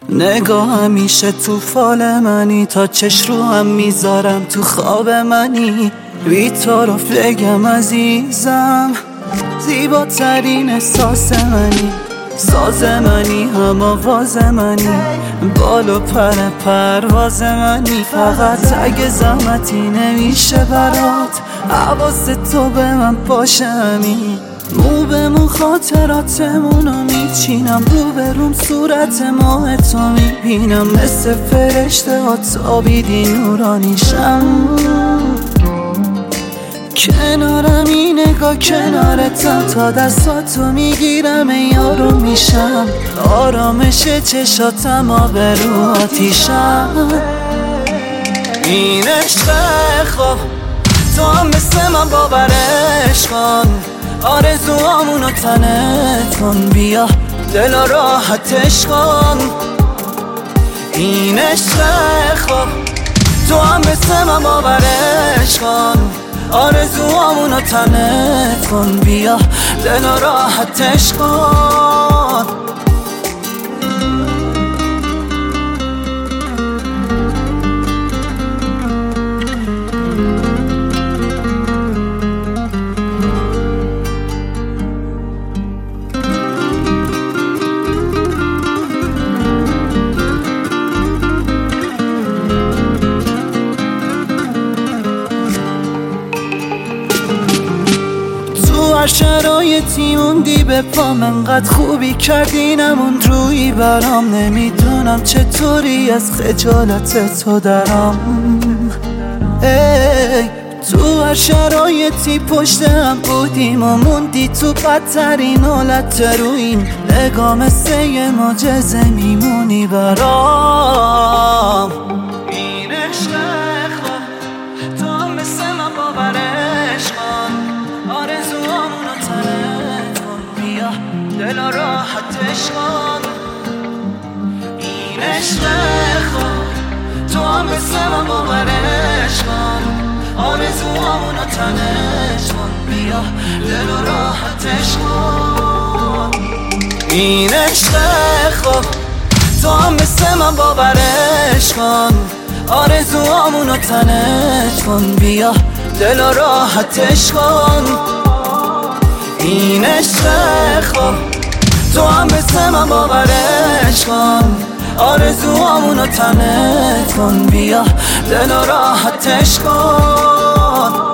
نگاه همیشه تو فال منی، تا چش رو هم میذارم تو خواب منی. بی طرف بگم عزیزم، زیباترین احساس منی. ساز منی، هم آواز منی، بال و پر پرواز منی. فقط اگه زحمتی نمیشه برات، حواس تو به من باشه همین. مو به مو خاطراتمونو میچینم، رو به روم صورت ماه تو میبینم. مثل فرشته ها تابیدی نورانیشم. کنارم این نگاه کنارتم، تا دستاتو میگیرم یارو میشم. آرامش چشاتم آبرو آتیشم. این عشق خواب تو هم مثل من باورش کن، آرزوامونو تنت کن. بیا دل راحتش کن. این عشق خواب تو هم مثل من باورش کن، آرزوامونو تنت کن. بیا دل راحتش کن. هر شرایطی موندی به پام، انقدر خوبی کردی نموند روی برام. نمیدونم چطوری از خجالت تو درام. ای تو هر شرایطی پشت هم بودیم و موندی تو بدترین حالت رویم. نگاه مثل یه معجزه میمونی برام. این عشق خواب تو هم مثل من باورش کن، آرزوامونو تنت کن. بیا دل راحتش کن. این عشق خواب تو هم مثل من باورش کن، آرزوامونو تنت کن. بیا دل راحتش کن. این عشق خواب تو هم مثل من باورش کن، آرزوامونو تنت کن. بیا دل راحتش کن. این عشق خواب تو هم مثل من باورش کن، آرزوامونو تنت کن. بیا دل راحتش کن.